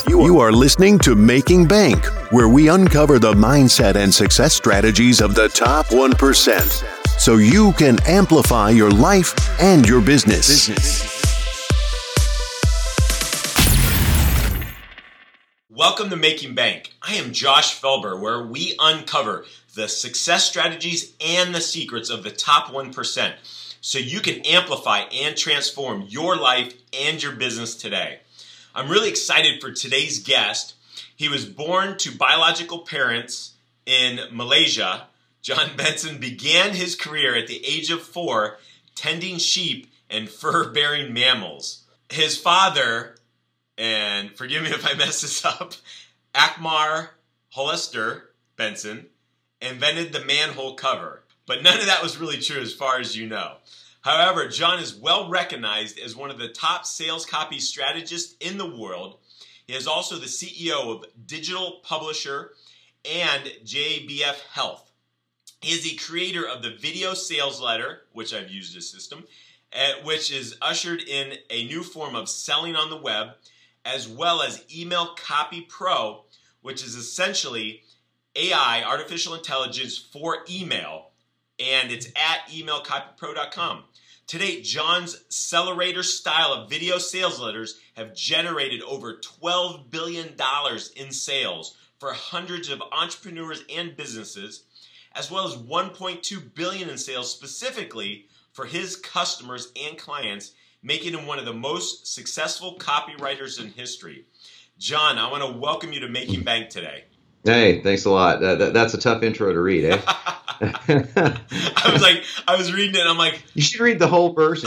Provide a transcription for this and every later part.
You are listening to Making Bank, where we uncover the mindset and success strategies of the top 1%, so you can amplify your life and your business. Welcome to Making Bank. I am Josh Felber, where we uncover the success strategies and the secrets of the top 1%, so you can amplify and transform your life and your business today. I'm really excited for today's guest. He was born to biological parents in Malaysia. John Benson began his career at the age of 4 tending sheep and fur-bearing mammals. His father, and forgive me if I mess this up, Akmar Hollister Benson, invented the manhole cover. But none of that was really true as far as you know. However, John is well recognized as one of the top sales copy strategists in the world. He is also the CEO of Digital Publisher and JBF Health. He is the creator of the Video Sales Letter, which I've used this system, which is ushered in a new form of selling on the web, as well as Email Copy Pro, which is essentially AI, artificial intelligence for email, and it's at emailcopypro.com. To date, John's accelerator style of video sales letters have generated over $12 billion in sales for hundreds of entrepreneurs and businesses, as well as $1.2 billion in sales specifically for his customers and clients, making him one of the most successful copywriters in history. John, I want to welcome you to Making Bank today. Hey, thanks a lot. That's a tough intro to read, eh? I was reading it and I'm like, you should read the whole version.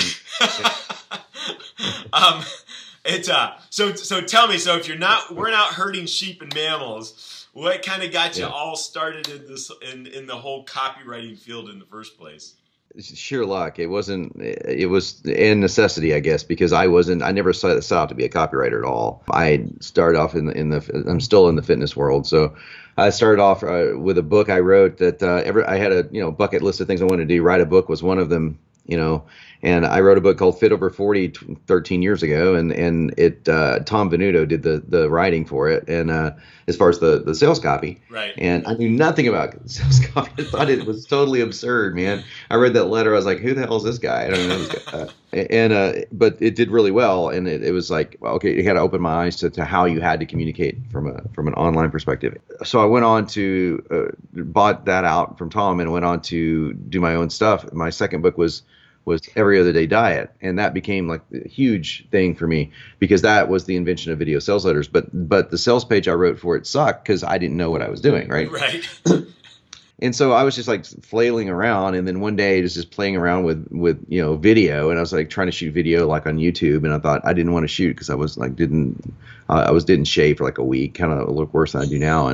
So tell me, so if we're not herding sheep and mammals, what kind of got you all started in this, in the whole copywriting field in the first place? Sheer luck. It was in necessity, I guess, because I never set out to be a copywriter at all. I started off I'm still in the fitness world. So I started off with a book I wrote that I had a bucket list of things I wanted to do. Write a book was one of them, and I wrote a book called Fit Over 40 13 years ago, and Tom Venuto did the writing for it, and as far as the sales copy, right? And I knew nothing about sales copy. I thought it was totally absurd, man. I read that letter, I was like, who the hell is this guy? I don't know this guy. But it did really well, and it was like, okay, it had to open my eyes to how you had to communicate from an online perspective. So I went on to bought that out from Tom and went on to do my own stuff. My second book was Every Other Day Diet, and that became like a huge thing for me because that was the invention of video sales letters. But the sales page I wrote for it sucked because I didn't know what I was doing, right? Right. And so I was just like flailing around, and then one day just playing around with video, and I was like trying to shoot video like on YouTube, and I thought I didn't want to shoot because I was like didn't shave for like a week, kind of look worse than I do now,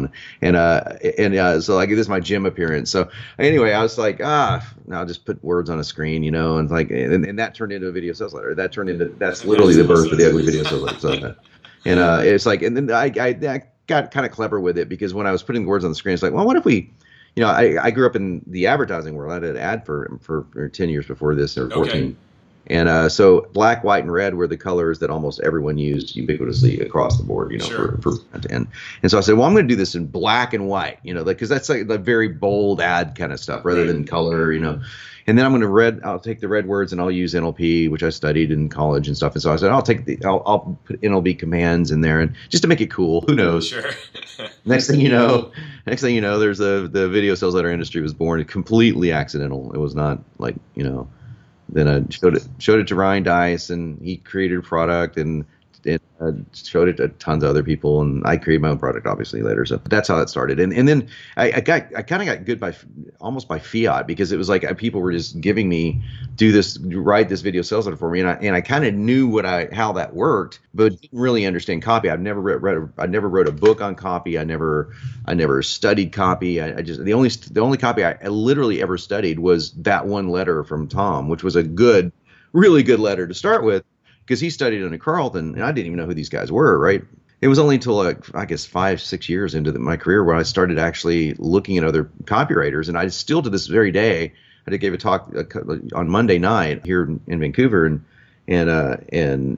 and so like this is my gym appearance. So anyway, I was like now I'll just put words on a screen, and like and that turned into a video sales letter. That's literally the birth of the Ugly Video Sales Letter. So, and it's like, and then I got kind of clever with it because when I was putting words on the screen, it's like, well, what if we I grew up in the advertising world. I did an ad for 10 years before this, or 14. Okay. And so black, white, and red were the colors that almost everyone used ubiquitously across the board, sure. And so I said, well, I'm going to do this in black and white, because that's like the very bold ad kind of stuff rather than color, And then I'll take the red words and I'll use NLP, which I studied in college and stuff. And so I said, I'll put NLP commands in there, and just to make it cool. Who knows? Sure. Next thing you know, there's the video sales letter industry was born completely accidental. It was not like, then I showed it to Ryan Dice, and he created a product, and showed it to tons of other people, and I created my own product obviously later. So that's how that started. And then I kind of got good almost by fiat, because it was like people were just giving me, write this video sales letter for me, and I kind of knew how that worked, but didn't really understand copy. I never wrote a book on copy. I never studied copy. The only copy I literally ever studied was that one letter from Tom, which was a really good letter to start with, because he studied under Carlton, and I didn't even know who these guys were, right? It was only until I guess 5-6 years into my career where I started actually looking at other copywriters, and I still to this very day, I gave a talk on Monday night here in Vancouver, and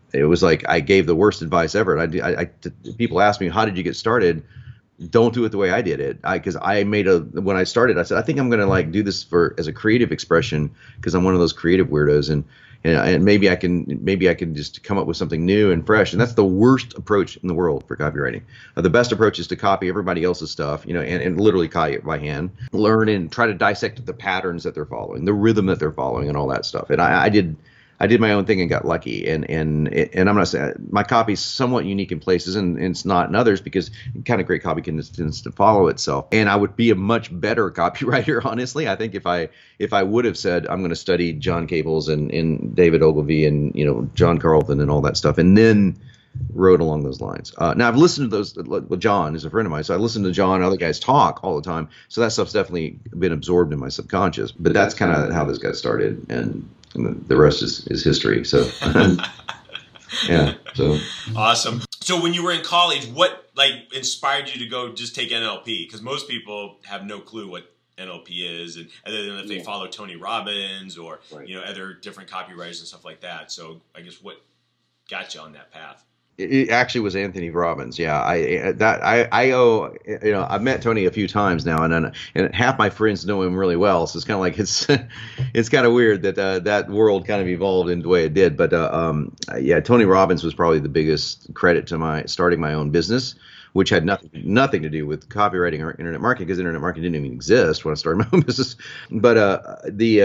it was like I gave the worst advice ever. And people ask me, how did you get started? Don't do it the way I did it. Because when I started, I said, I think I'm going to like do this as a creative expression, because I'm one of those creative weirdos, and maybe I can just come up with something new and fresh. And that's the worst approach in the world for copywriting. The best approach is to copy everybody else's stuff, and literally copy it by hand, learn and try to dissect the patterns that they're following, the rhythm that they're following, and all that stuff. And I did my own thing and got lucky, and I'm not saying my copy's somewhat unique in places, and it's not in others, because kind of great copy tends to follow itself. And I would be a much better copywriter, honestly. I think if I would have said I'm going to study John Cable's and David Ogilvy and John Carlton and all that stuff, and then wrote along those lines. Now I've listened to those. Well, John is a friend of mine, so I listen to John and other guys talk all the time. So that stuff's definitely been absorbed in my subconscious. But that's kind of how this got started, and the rest is history. So, yeah. So awesome. So when you were in college, what inspired you to go just take NLP? Because most people have no clue what NLP is, and other than if they follow Tony Robbins or other different copywriters and stuff like that. So I guess what got you on that path? It actually was Anthony Robbins. Yeah, I've met Tony a few times now, and half my friends know him really well. So it's kind of like it's kind of weird that that world kind of evolved in the way it did. But Tony Robbins was probably the biggest credit to starting my own business, which had nothing to do with copywriting or internet marketing, because internet marketing didn't even exist when I started my own business. But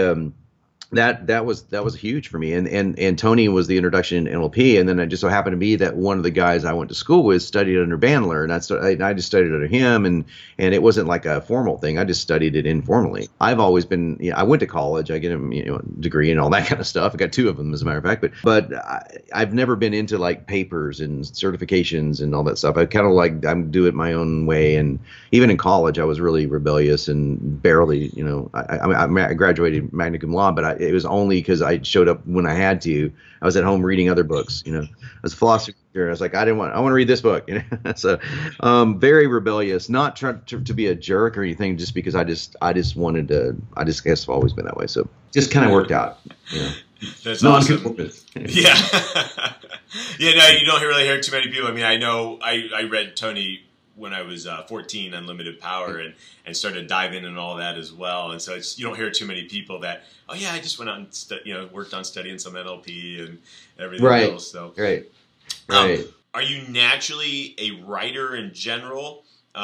that was huge for me, and Tony was the introduction in NLP, and then it just so happened to be that one of the guys I went to school with studied under Bandler, and I just studied under him, and it wasn't like a formal thing. I just studied it informally. I've always been, I went to college, I get a degree and all that kind of stuff. I got 2 of them, as a matter of fact, but I've never been into like papers and certifications and all that stuff. I kind of like I'm do it my own way, and even in college I was really rebellious and barely, I graduated magna cum laude, but it was only because I showed up when I had to. I was at home reading other books, as a philosophy teacher. I was like, I want to read this book. So very rebellious, not trying to be a jerk or anything, just because I just wanted to. I guess I've always been that way. So just kind of worked out. That's awesome. Yeah. No, you don't really hear too many people. I mean, I know I read Tony when I was 14, Unlimited Power, and started diving in and all that as well. And so you don't hear too many people that, oh yeah, I just went out and worked on studying some NLP and everything else. So right. Are you naturally a writer in general,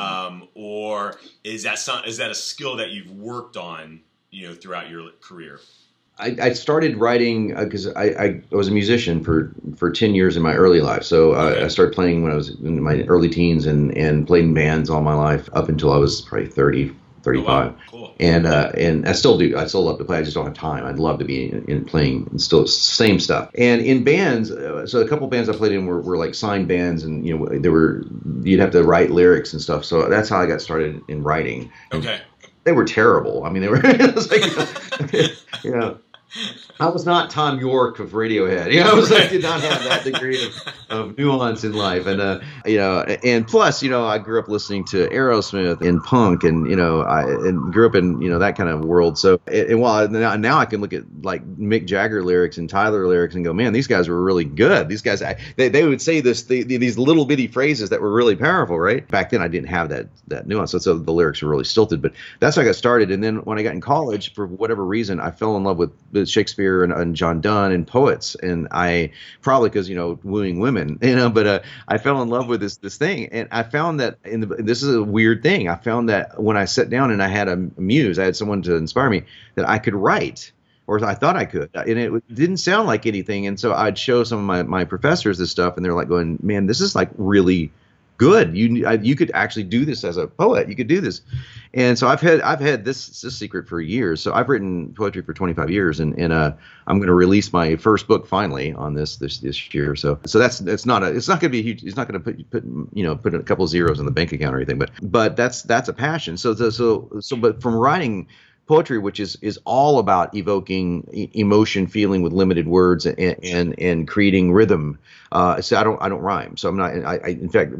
or is that a skill that you've worked on throughout your career? I started writing because I was a musician for 10 years in my early life. So I started playing when I was in my early teens and played in bands all my life up until I was probably 30, 35. Oh, wow. Cool. And I still do. I still love to play. I just don't have time. I'd love to be in playing and still same stuff. And in bands, so a couple bands I played in were like signed bands, and you'd have to write lyrics and stuff. So that's how I got started in writing. Okay. They were terrible. I mean, they were. It was like, I was not Tom York of Radiohead. I did not have that degree of nuance in life, and and plus, I grew up listening to Aerosmith and punk, and and grew up in that kind of world. So, while now I can look at like Mick Jagger lyrics and Tyler lyrics and go, man, these guys were really good. These guys, they would say these little bitty phrases that were really powerful, right? Back then, I didn't have that nuance, so the lyrics were really stilted. But that's how I got started. And then when I got in college, for whatever reason, I fell in love with Shakespeare and John Donne and poets, and I probably because wooing women, but I fell in love with this thing, and I found that this is a weird thing. I found that when I sat down and I had a muse, I had someone to inspire me, that I could write, or I thought I could, and it didn't sound like anything. And so I'd show some of my professors this stuff, and they're like going, "Man, this is like really good. You could actually do this as a poet. You could do this." And so I've had this secret for years. So I've written poetry for 25 years, and I'm going to release my first book finally on this year. So it's not going to be huge. It's not going to put a couple of zeros in the bank account or anything. But that's a passion. But from writing poetry, which is all about evoking emotion, feeling with limited words, and creating rhythm. So I don't rhyme. So I'm not. In fact,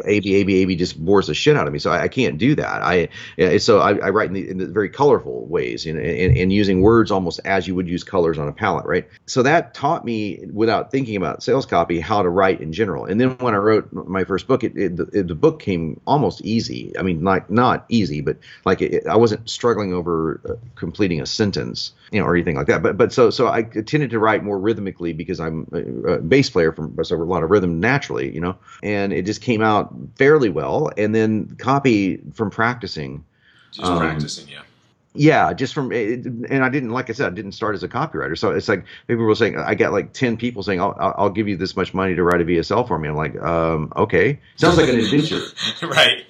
AB just bores the shit out of me. So I can't do that. So I write in the very colorful ways, and using words almost as you would use colors on a palette, right? So that taught me, without thinking about sales copy, how to write in general. And then when I wrote my first book, the book came almost easy. I mean, not easy, but like I wasn't struggling over completing a sentence, or anything like that. But so I tended to write more rhythmically because I'm a bass player so a lot of rhythm naturally, and it just came out fairly well. And then copy from practicing. Just practicing, yeah. Yeah, just from, and I didn't, like I said, I didn't start as a copywriter. So it's like people were saying, I got like 10 people saying, I'll give you this much money to write a VSL for me. I'm like, okay, sounds like an adventure. Right.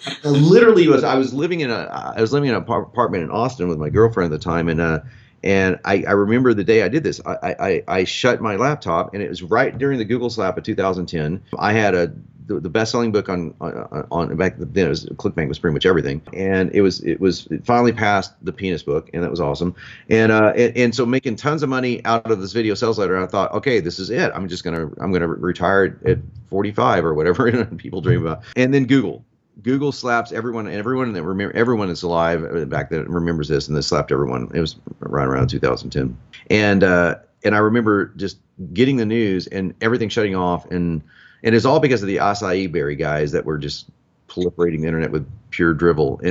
I was living in an apartment in Austin with my girlfriend at the time, and I remember the day I did this. I shut my laptop, and it was right during the Google slap of 2010. I had the best-selling book on back then. It was ClickBank was pretty much everything, and it finally passed the penis book, and that was awesome. And so making tons of money out of this video sales letter, I thought, okay, this is it. I'm gonna retire at 45 or whatever people dream about. And then Google slaps everyone that's alive back then remembers this, and they slapped everyone. It was right around 2010, and I remember just getting the news and everything shutting off, and it's all because of the acai berry guys that were just proliferating the internet with pure drivel,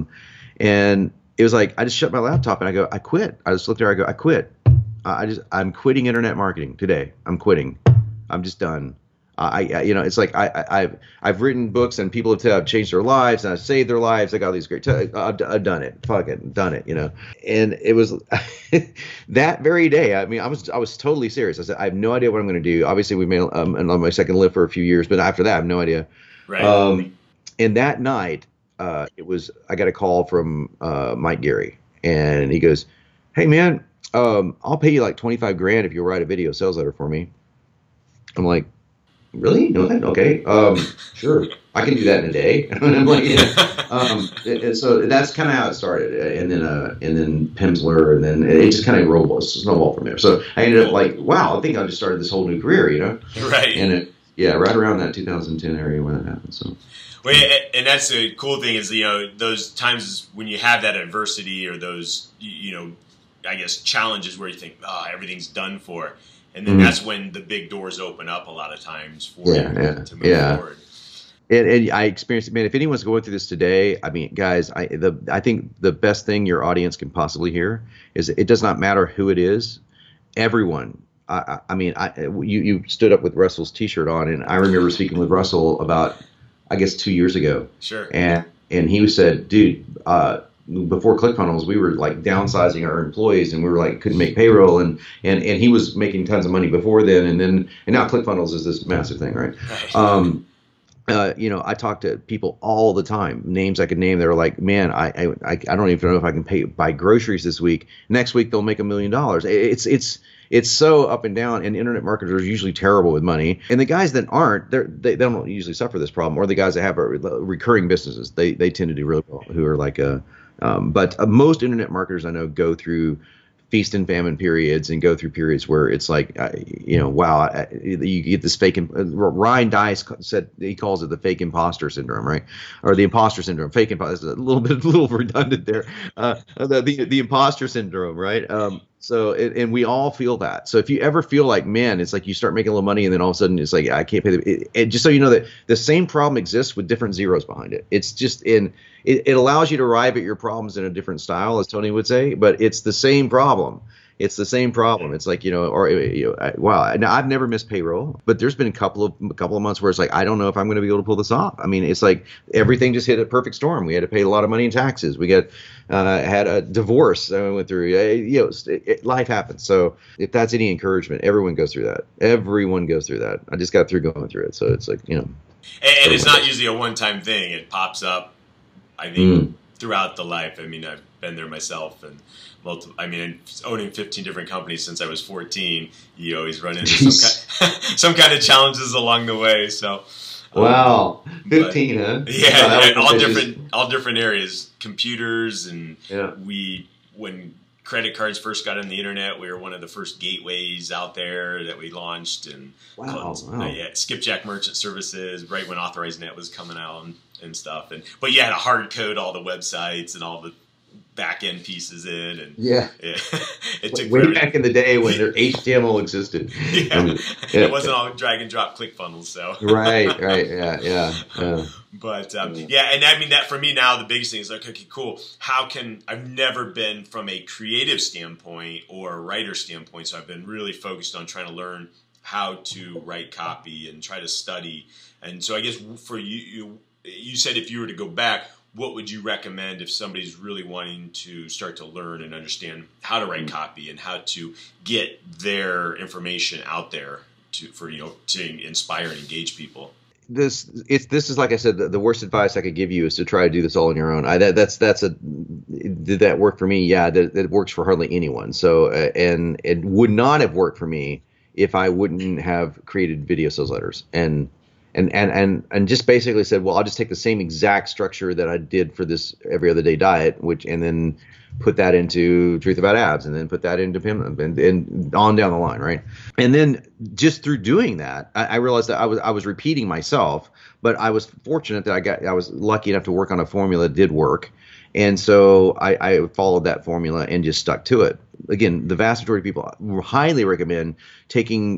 and it was like I just shut my laptop and I go, I quit. I just looked there, I go, I quit. I'm quitting internet marketing today. I'm quitting. I'm just done. It's like I've written books and people have changed their lives and I've saved their lives. I got all these great. I've done it. Fuck it, done it. And it was that very day. I mean, I was totally serious. I said, I have no idea what I'm going to do. Obviously, we made on my second lift for a few years, but after that, I have no idea. Right. And that night, I got a call from Mike Gary, and he goes, "Hey man, I'll pay you like $25,000 if you'll write a video sales letter for me." I'm like, really? No, okay. Sure. I can do that in a day. And I'm like, yeah. So that's kind of how it started. And then Pimsleur, and then it just kind of snowballed from there. So I ended up like, wow, I think I just started this whole new career, Right. And right around that 2010 area when that happened. So. Well, and that's the cool thing is, those times when you have that adversity or those, I guess, challenges where you think, everything's done for. And then that's when the big doors open up a lot of times for you to move forward. And I experienced it, man. If anyone's going through this today, I mean, guys, I think the best thing your audience can possibly hear is it does not matter who it is. Everyone. You stood up with Russell's T-shirt on, and I remember speaking with Russell about, I guess, 2 years ago. Sure. And he said, dude, before ClickFunnels, we were like downsizing our employees, and we were like couldn't make payroll, and he was making tons of money before then, and now ClickFunnels is this massive thing, right? I talk to people all the time, names I could name. They're like, man, I don't even know if I can buy groceries this week. Next week they'll make $1 million. It's so up and down, and internet marketers are usually terrible with money. And the guys that aren't, they don't usually suffer this problem, or the guys that have recurring businesses, they tend to do really well. Who are like but most internet marketers I know go through feast and famine periods, and go through periods where it's like, wow, you get this fake. Ryan Dice said he calls it the fake imposter syndrome, right? Or the imposter syndrome. Fake imposter, a little redundant there. The imposter syndrome, right? So, and we all feel that. So if you ever feel like, man, it's like you start making a little money and then all of a sudden it's like, I can't pay just so you know that the same problem exists with different zeros behind it. It's just it allows you to arrive at your problems in a different style, as Tony would say, but it's the same problem. It's the same problem. It's like, wow. Now I've never missed payroll, but there's been a couple of months where it's like, I don't know if I'm going to be able to pull this off. I mean, it's like everything just hit a perfect storm. We had to pay a lot of money in taxes. We had a divorce that we went through. Life happens. So if that's any encouragement, everyone goes through that. Everyone goes through that. I just got through going through it. So it's like, And it's not usually a one-time thing. It pops up, I think, throughout the life. I mean, I've been there myself, and owning 15 different companies since I was 14, you always run into some kind of challenges along the way. So, wow, 15, huh? Yeah, all different areas, computers, and we when credit cards first got on the internet, we were one of the first gateways out there that we launched, and Skipjack Merchant Services, right when AuthorizeNet was coming out and stuff. But you had to hard code all the websites and all the back end pieces in, and it took way back in the day when their HTML existed. It wasn't all drag and drop ClickFunnels. So right, But and I mean that for me now the biggest thing is like, okay, cool. How can I've never been from a creative standpoint or a writer standpoint, so I've been really focused on trying to learn how to write copy and try to study. And so I guess for you said if you were to go back, what would you recommend if somebody's really wanting to start to learn and understand how to write copy and how to get their information out there to inspire and engage people? This is like I said, the worst advice I could give you is to try to do this all on your own. Did that work for me? Yeah, that works for hardly anyone. So and it would not have worked for me if I wouldn't have created video sales letters and just basically said, well, I'll just take the same exact structure that I did for this every other day diet, and then put that into Truth About Abs, and then put that into PIM, and on down the line, right? And then just through doing that, I realized that I was repeating myself, but I was fortunate that I was lucky enough to work on a formula that did work. And so I followed that formula and just stuck to it. Again, the vast majority of people highly recommend taking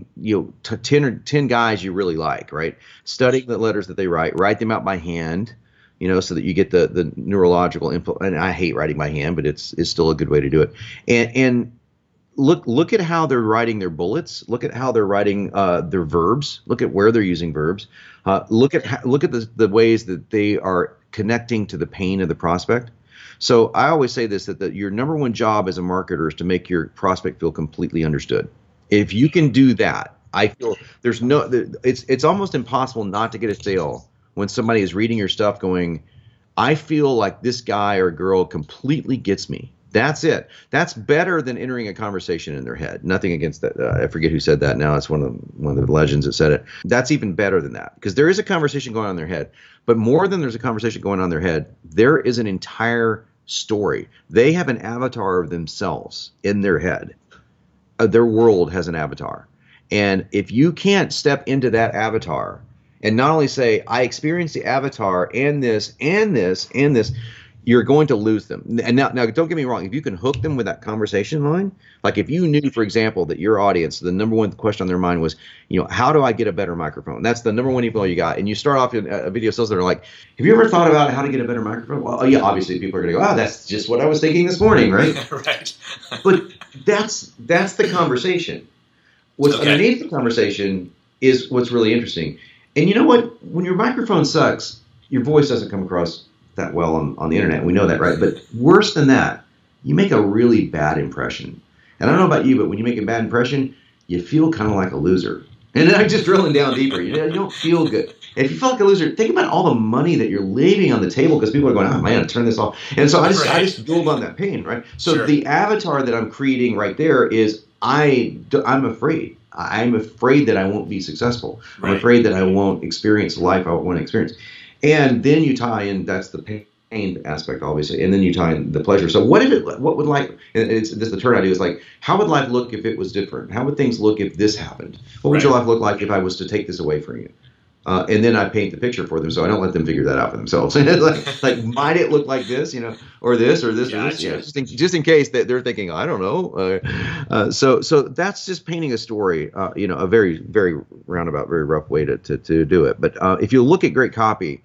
10 guys you really like, right? Studying the letters that they write them out by hand, so that you get the neurological input. And I hate writing by hand, but it's still a good way to do it. And look at how they're writing their bullets. Look at how they're writing their verbs. Look at where they're using verbs. Look at the ways that they are connecting to the pain of the prospect. So I always say this, that your number one job as a marketer is to make your prospect feel completely understood. If you can do that, I feel it's almost impossible not to get a sale when somebody is reading your stuff going, I feel like this guy or girl completely gets me. That's it. That's better than entering a conversation in their head. Nothing against that. I forget who said that now. It's one of the legends that said it. That's even better than that, because there is a conversation going on in their head. But more than there's a conversation going on in their head, there is an entire story. They have an avatar of themselves in their head. Their world has an avatar. And if you can't step into that avatar and not only say, I experienced the avatar and this and this and this, you're going to lose them. And now don't get me wrong. If you can hook them with that conversation line, like if you knew, for example, that your audience, the number one question on their mind was, how do I get a better microphone? That's the number one email you got. And you start off in a video sales that are like, have you ever thought about how to get a better microphone? Well, yeah, obviously people are going to go, that's just what I was thinking this morning, right? Right. But that's the conversation. What's underneath the conversation is what's really interesting. And you know what? When your microphone sucks, your voice doesn't come across that well on the internet. We know that, right? But worse than that, you make a really bad impression. And I don't know about you, but when you make a bad impression, you feel kind of like a loser. And I'm just drilling down deeper. You don't feel good. If you feel like a loser, think about all the money that you're leaving on the table because people are going, oh man, turn this off. And so I just build on that pain, right? So the avatar that I'm creating right there is I'm afraid. I'm afraid that I won't be successful. Right. I'm afraid that I won't experience the life I want to experience. And then you tie in, that's the pain aspect, obviously, and then you tie in the pleasure. So what would life, it's this the turn I do is like, how would life look if it was different? How would things look if this happened? What would your life look like if I was to take this away from you? And then I paint the picture for them, so I don't let them figure that out for themselves. like, might it look like this, or this, or this, or this? Yeah, just in case that they're thinking, I don't know. So that's just painting a story, a very, very roundabout, very rough way to do it. But if you look at great copy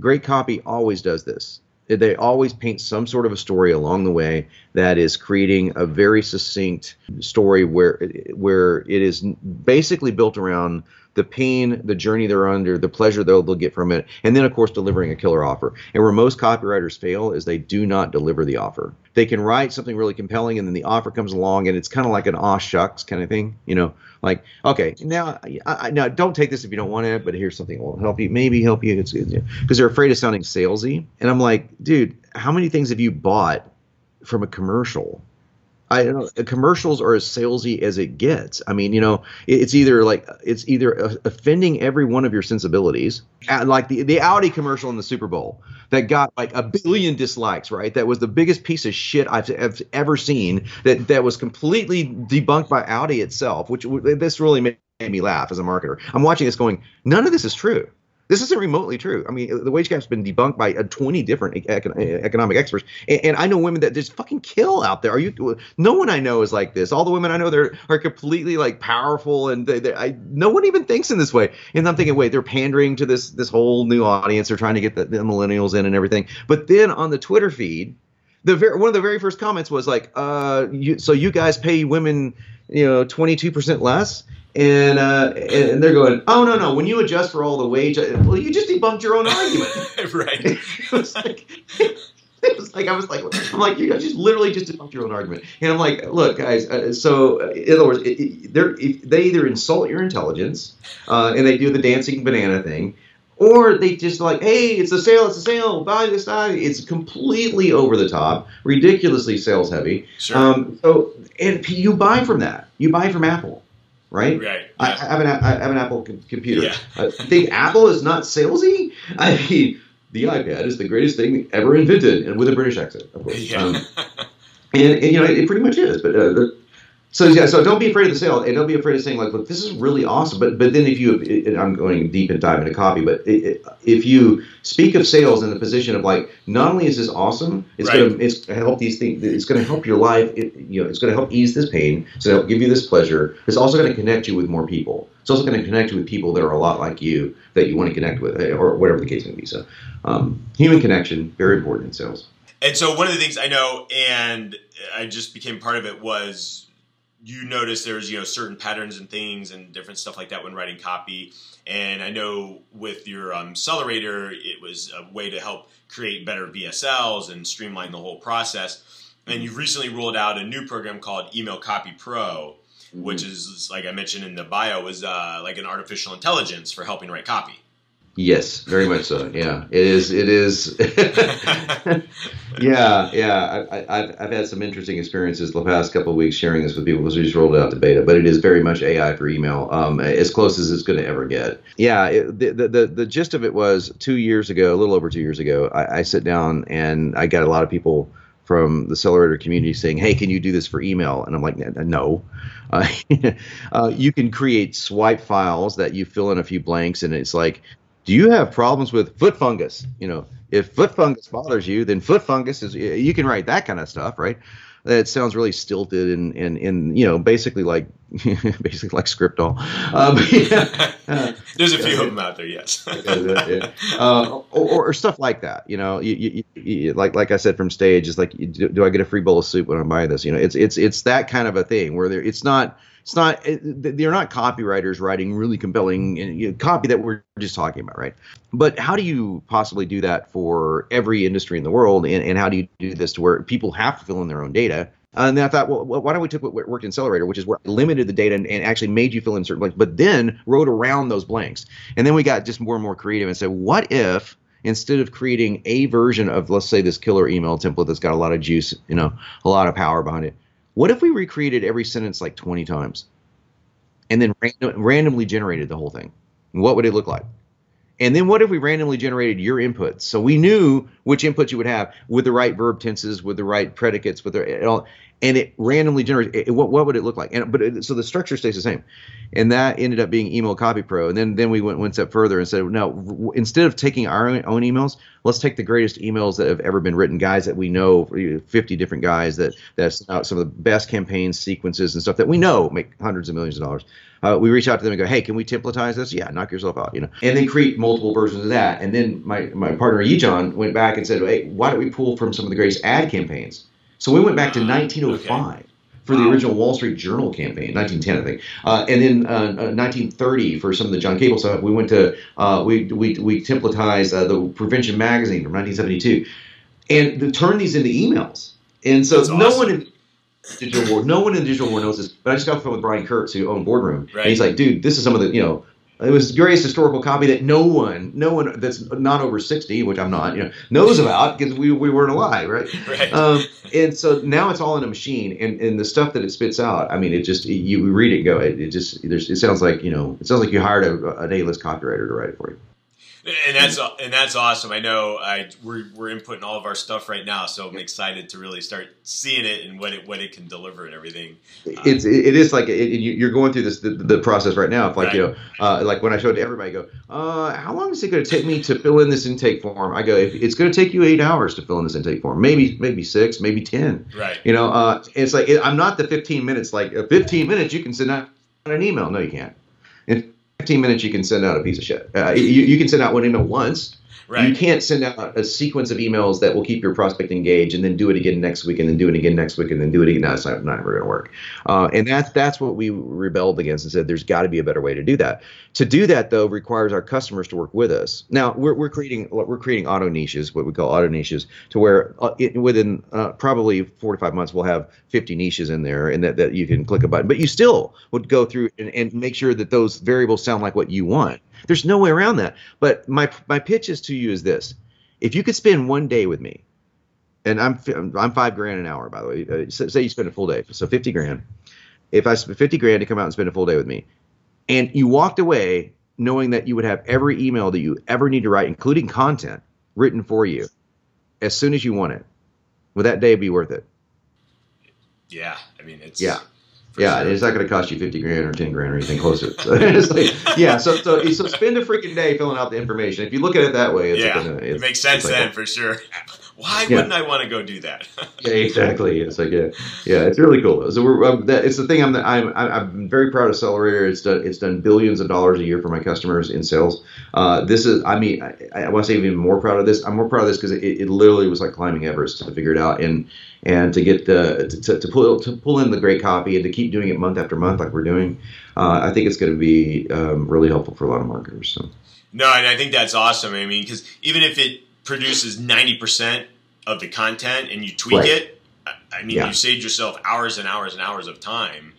always does this. They always paint some sort of a story along the way that is creating a very succinct story where it is basically built around the pain, the journey they're under, the pleasure they'll get from it, and then, of course, delivering a killer offer. And where most copywriters fail is they do not deliver the offer. They can write something really compelling, and then the offer comes along, and it's kind of like an aw shucks kind of thing, like, okay, now don't take this if you don't want it, but here's something that will help you, maybe help you. It's because they're afraid of sounding salesy. And I'm like, dude, how many things have you bought from a commercial? I don't know. Commercials are as salesy as it gets. I mean, it's either offending every one of your sensibilities, like the Audi commercial in the Super Bowl that got like 1 billion dislikes, right? That was the biggest piece of shit I've ever seen. That was completely debunked by Audi itself, which this really made me laugh as a marketer. I'm watching this going, none of this is true. This isn't remotely true. I mean, the wage gap's been debunked by 20 different economic experts, and I know women that just fucking kill out there. No one I know is like this. All the women I know are completely like powerful, and no one even thinks in this way. And I'm thinking, wait, they're pandering to this whole new audience. They're trying to get the millennials in and everything. But then on the Twitter feed, one of the very first comments was like, so you guys pay women 22% less. And they're going, oh, no. When you adjust for all the wage, well, you just debunked your own argument. Right. I'm like, you guys just literally just debunked your own argument. And I'm like, look, guys, so in other words, they either insult your intelligence and they do the dancing banana thing, or they just like, hey, it's a sale, buy this side. It's completely over the top, ridiculously sales heavy. Sure. And you buy from that. You buy from Apple. Right. Yeah. I have an Apple computer. Yeah. I think Apple is not salesy. I mean, the iPad is the greatest thing ever invented, and with a British accent, of course. Yeah. And it pretty much is. But so don't be afraid of the sale, and don't be afraid of saying like, look, this is really awesome. But then I'm going deep and dive into copy, but if you speak of sales in the position of like, not only is this awesome, it's going to help these things. It's going to help your life. It's going to help ease this pain. It's going to help give you this pleasure. It's also going to connect you with more people. It's also going to connect you with people that are a lot like you that you want to connect with, or whatever the case may be. So, human connection, very important in sales. And so one of the things I know, and I just became part of it, was you notice there's certain patterns and things and different stuff like that when writing copy. And I know with your Accelerator, it was a way to help create better VSLs and streamline the whole process. And you've recently rolled out a new program called Email Copy Pro, which is, like I mentioned in the bio, is like an artificial intelligence for helping write copy. Yes, very much so. Yeah, it is. Yeah. I've had some interesting experiences the past couple of weeks sharing this with people because we just rolled it out to beta. But it is very much AI for email, as close as it's going to ever get. Yeah, the gist of it was 2 years ago, a little over 2 years ago, I sit down and I got a lot of people from the Accelerator community saying, hey, can you do this for email? And I'm like, no. You can create swipe files that you fill in a few blanks, and it's like, do you have problems with foot fungus? If foot fungus bothers you, then foot fungus you can write that kind of stuff, right? That sounds really stilted and basically like Scriptall. There's a few of them out there, yes. Or stuff like that. You like I said from stage, it's like, do I get a free bowl of soup when I buy this? It's that kind of a thing where they're not copywriters writing really compelling copy that we're just talking about, right? But how do you possibly do that for every industry in the world, and how do you do this to where people have to fill in their own data? And then I thought, well, why don't we take what worked in Accelerator, which is where I limited the data and actually made you fill in certain blanks, but then wrote around those blanks. And then we got just more and more creative and said, what if instead of creating a version of, let's say, this killer email template that's got a lot of juice, a lot of power behind it, what if we recreated every sentence like 20 times and then randomly generated the whole thing? What would it look like? And then what if we randomly generated your inputs? So we knew which inputs you would have with the right verb tenses, with the right predicates, and it randomly generates. What would it look like? So the structure stays the same. And that ended up being Email Copy Pro. And then we went one step further and said, no, instead of taking our own emails, let's take the greatest emails that have ever been written, guys that we know, 50 different guys that have sent out some of the best campaigns, sequences, and stuff that we know make hundreds of millions of dollars. We reach out to them and go, hey, can we templatize this? Yeah, knock yourself out, And then create multiple versions of that. And then my partner, Yijon, went back and said, hey, why don't we pull from some of the greatest ad campaigns? So we went back to 1905 for the original Wall Street Journal campaign, 1910, I think. And then 1930 for some of the John Cable stuff. We went to, we templatized the Prevention Magazine from 1972 and turned these into emails. And so no one in digital war knows this, but I just got off the phone with Brian Kurtz, who owned Boardroom. Right. And he's like, dude, this is some of the, It was greatest historical copy that no one that's not over 60, which I'm not, knows about because we weren't alive, right? Right. And so now it's all in a machine, and the stuff that it spits out, I mean, it just you read it and go, it sounds like you hired an A-list copywriter to write it for you. And that's awesome. I know we're inputting all of our stuff right now, so I'm excited to really start seeing it and what it can deliver and everything. It is like you're going through the process right now. If like right. Like when I showed it to everybody, I go, how long is it going to take me to fill in this intake form? I go, it's going to take you 8 hours to fill in this intake form, maybe 6, maybe 10. Right. It's like I'm not the 15 minutes. Like 15 minutes, you can send out an email. No, you can't. In 15 minutes, you can send out a piece of shit. You can send out one email once. Right. You can't send out a sequence of emails that will keep your prospect engaged and then do it again next week and then do it again next week and then do it again. No, it's not ever going to work. And that's what we rebelled against and said there's got to be a better way to do that. To do that, though, requires our customers to work with us. Now, we're creating auto niches, what we call auto niches, to where within probably 4 to 5 months, we'll have 50 niches in there and that you can click a button. But you still would go through and make sure that those variables sound like what you want. There's no way around that. But my pitch is to you is this: if you could spend one day with me, and I'm $5,000 an hour, by the way. Say you spend a full day, so $50,000. If I spend $50,000 to come out and spend a full day with me, and you walked away knowing that you would have every email that you ever need to write, including content, written for you, as soon as you want it, would that day be worth it? Yeah, I mean it's Yeah, sure. It's not going to cost you $50,000 or $10,000 or anything closer. So it's like, yeah, so spend a freaking day filling out the information. If you look at it that way, it makes sense then for sure. Why wouldn't I want to go do that? Yeah, exactly. It's like it's really cool. So it's the thing. I'm very proud of Accelerator. It's done billions of dollars a year for my customers in sales. I want to say even more proud of this. I'm more proud of this because it literally was like climbing Everest to figure it out and to get to pull in the great copy and to keep doing it month after month like we're doing. I think it's going to be really helpful for a lot of marketers. So. No, and I think that's awesome. I mean, because even if it produces 90% of the content and you tweak it, I mean, you saved yourself hours and hours and hours of time,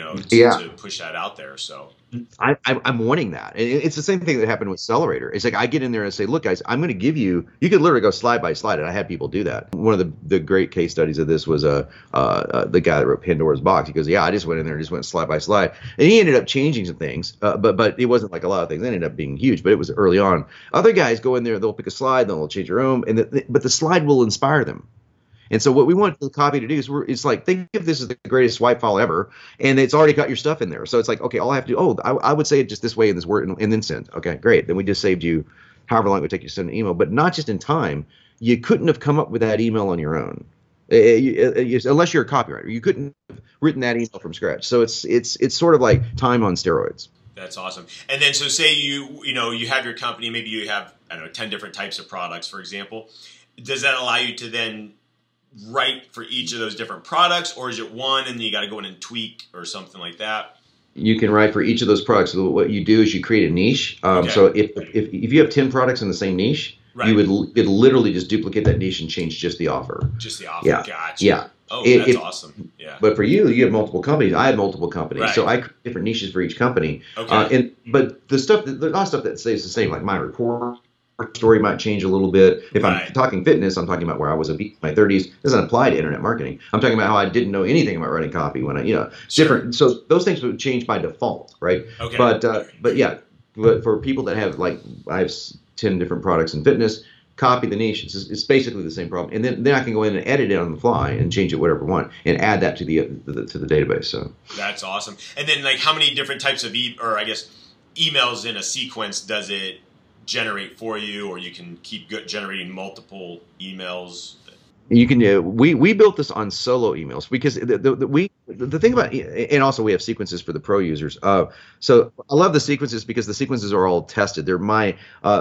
to push that out there. So I'm wanting that. And it's the same thing that happened with Accelerator. It's like I get in there and say, look, guys, I'm going to give you could literally go slide by slide. And I had people do that. One of the great case studies of this was the guy that wrote Pandora's Box. He goes, yeah, I just went in there and just went slide by slide. And he ended up changing some things, but it wasn't like a lot of things. They ended up being huge, but it was early on. Other guys go in there, they'll pick a slide, then they'll change their own, but the slide will inspire them. And so what we want the copy to do is it's like, think of this as the greatest swipe file ever, and it's already got your stuff in there. So it's like, okay, all I have to do, I would say it just this way in this word and then send. Okay, great. Then we just saved you however long it would take you to send an email, but not just in time. You couldn't have come up with that email on your own. Unless you're a copywriter. You couldn't have written that email from scratch. So it's sort of like time on steroids. That's awesome. And then so say you have your company, maybe you have, 10 different types of products, for example. Does that allow you to then write for each of those different products, or is it one and you got to go in and tweak or something like that? You can write for each of those products. So what you do is you create a niche. So if you have 10 products in the same niche, you would literally just duplicate that niche and change just the offer. Just the offer. Yeah. Gotcha. Yeah. Oh, that's awesome. Yeah. But for you have multiple companies. I have multiple companies, right. So I create different niches for each company. Okay. But there's a lot of stuff that stays the same. Like my report story might change a little bit. If I'm talking fitness, I'm talking about where I was in my 30s. It doesn't apply to internet marketing. I'm talking about how I didn't know anything about writing copy when different. So those things would change by default, right? Okay. But for people that have I have 10 different products in fitness. Copy the niche. It's basically the same problem, and then I can go in and edit it on the fly and change it whatever I want, and add that to the database. So that's awesome. And then how many different types of emails in a sequence does it generate for you, or you can keep generating multiple emails? You can. We built this on solo emails because the thing about, and also we have sequences for the pro users. So I love the sequences because the sequences are all tested. They're my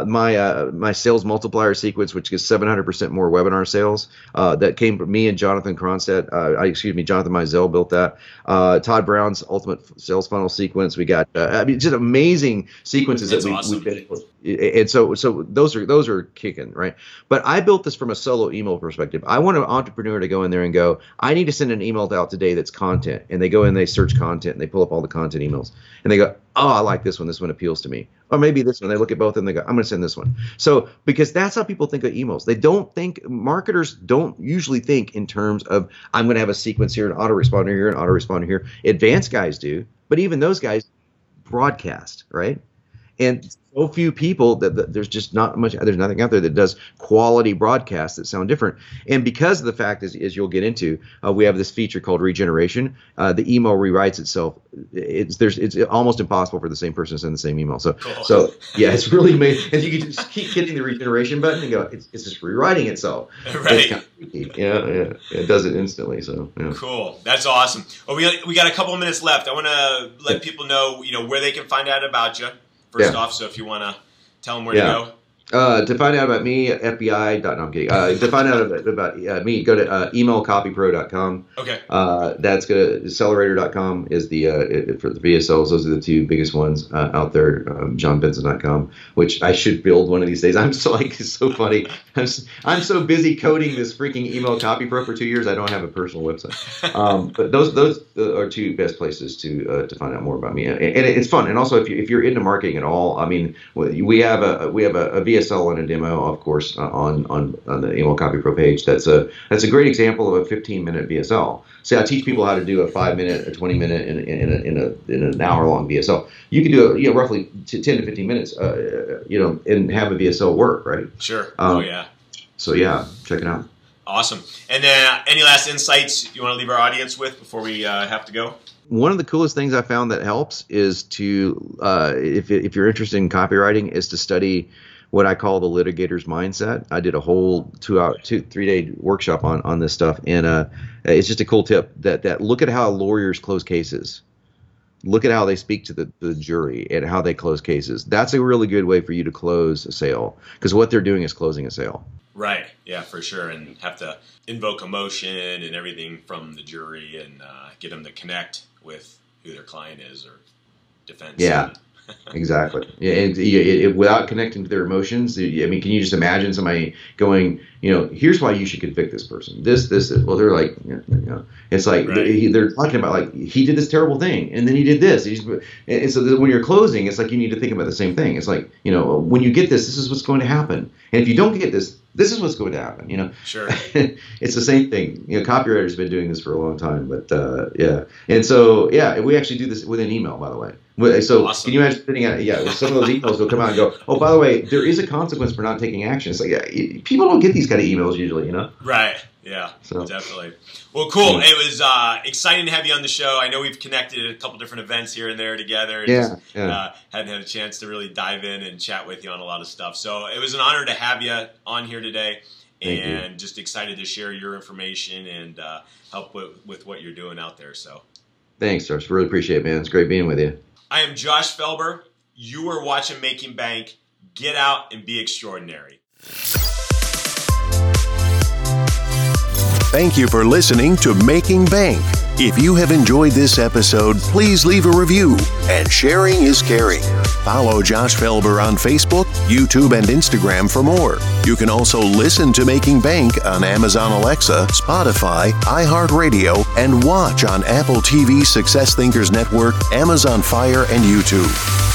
sales multiplier sequence, which is 700% more webinar sales. That came from me and Jonathan Cronstedt. Jonathan Mizell built that. Todd Brown's ultimate sales funnel sequence. We got just amazing sequences. That's that awesome. And so those are kicking, right? But I built this from a solo email perspective. I want an entrepreneur to go in there and go, I need to send an email out today that's content content, and they go in, they search content, and they pull up all the content emails, and they go, oh, I like this one. This one appeals to me. Or maybe this one. They look at both and they go, I'm going to send this one. So because that's how people think of emails. They don't think, marketers don't usually think in terms of, I'm going to have a sequence here, an autoresponder here, an autoresponder here. Advanced guys do, but even those guys broadcast, right? And so few people that there's just not much, there's nothing out there that does quality broadcasts that sound different. And because of the fact, as you'll get into, we have this feature called regeneration. The email rewrites itself. It's almost impossible for the same person to send the same email. So yeah, it's really made. And you can just keep hitting the regeneration button and go, it's just rewriting itself. Right. It's kind of freaky. Yeah, it does it instantly. So yeah. Cool. That's awesome. Well, we got a couple of minutes left. I want to let people know, where they can find out about you. First off, so if you want to tell them where to go. To find out about me, FBI. No, I'm kidding. To find out about me, go to emailcopypro.com. Okay. That's good. Accelerator.com is the for the VSLs. Those are the two biggest ones out there. JohnBenson.com, which I should build one of these days. It's so funny. I'm so busy coding this freaking Email Copy Pro for 2 years. I don't have a personal website. But those are two best places to find out more about me, and it's fun. And also, if you're into marketing at all, I mean, we have a VSL and a demo, of course, on the Email Copy Pro page. That's a great example of a 15-minute VSL. See, I teach people how to do a 5-minute, a 20-minute, in an hour-long VSL. You can do it, roughly 10 to 15 minutes, and have a VSL work, right? Sure. So yeah, check it out. Awesome. And then any last insights you want to leave our audience with before we have to go? One of the coolest things I found that helps is to, if you're interested in copywriting, is to study what I call the litigator's mindset. I did a whole 3-day workshop on this stuff, and it's just a cool tip that look at how lawyers close cases. Look at how they speak to the jury and how they close cases. That's a really good way for you to close a sale, because what they're doing is closing a sale. Right. Yeah, for sure. And have to invoke emotion and everything from the jury and get them to connect with who their client is or defense. Yeah. Exactly. Yeah, without connecting to their emotions. I mean, can you just imagine somebody going, here's why you should convict this person. This. Well, they're like, it's like they're talking about like he did this terrible thing and then he did this. And so when you're closing, it's like you need to think about the same thing. It's like, when you get this is what's going to happen. And if you don't get this is what's going to happen. Sure. It's the same thing. Copywriters have been doing this for a long time, but yeah. And so we actually do this with an email, by the way. So awesome. Can you imagine sitting at some of those emails will come out and go, oh, by the way, there is a consequence for not taking action. It's like, people don't get these kind of emails usually, Right. Yeah, so, definitely. Well, cool. It was exciting to have you on the show. I know we've connected at a couple different events here and there together. And hadn't had a chance to really dive in and chat with you on a lot of stuff. So it was an honor to have you on here today. And just excited to share your information and help with what you're doing out there. So thanks, Josh. Really appreciate it, man. It's great being with you. I am Josh Felber. You are watching Making Bank. Get out and be extraordinary. Thank you for listening to Making Bank. If you have enjoyed this episode, please leave a review. And sharing is caring. Follow Josh Felber on Facebook, YouTube, and Instagram for more. You can also listen to Making Bank on Amazon Alexa, Spotify, iHeartRadio, and watch on Apple TV, Success Thinkers Network, Amazon Fire, and YouTube.